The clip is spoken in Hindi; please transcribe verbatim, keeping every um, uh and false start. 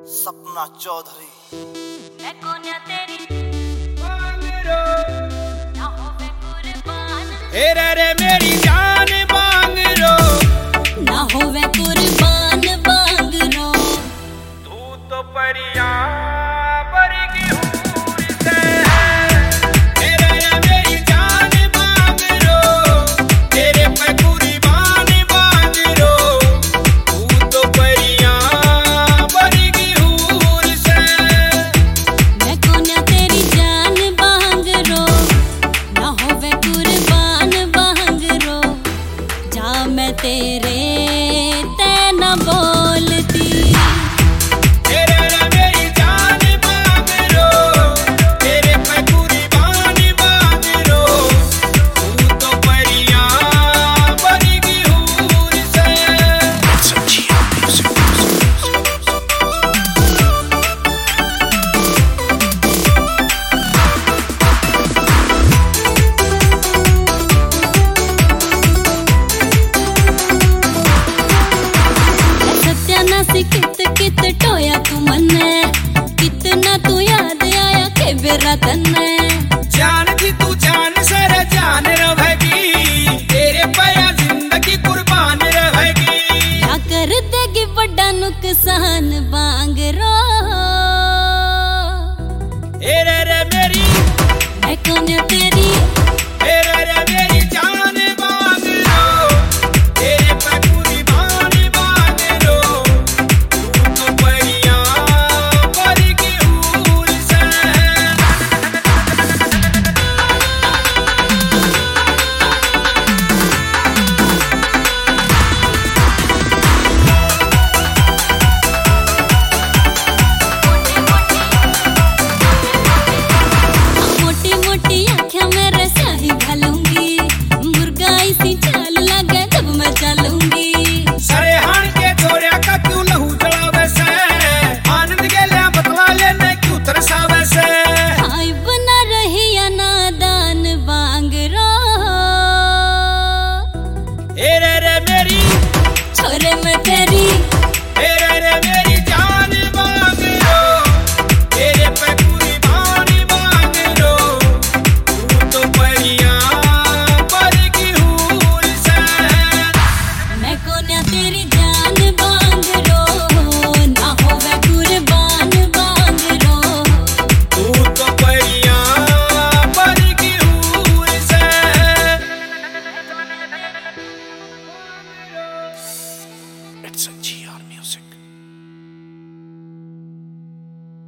सपना चौधरी मैं कौन तेरी बांगरो ना होवे कुर्बान हे रे रे मेरी जान बांगरो ना होवे कुर्बान बांगरो तू तो परिया बरगी हूर से हे रे रे मेरी जान बांगरो तेरे पे कुर्बान बांगरो तू तो परिया बरगी हूर से मैं कौन तेरी जान बांगरो ना होवे कुर्बान बांगरो जा मैं तेरे ते न बोलती कित कित टोया तू मन्ने कितना तू याद आया के बेरा तन्ने जान की तू जान सर जान रहेगी तेरे पाया जिंदगी कुर्बान रहेगी क्या कर देगी बड़ा नुकसान बांगरो ए रे रे मेरी मैं कौन तेरी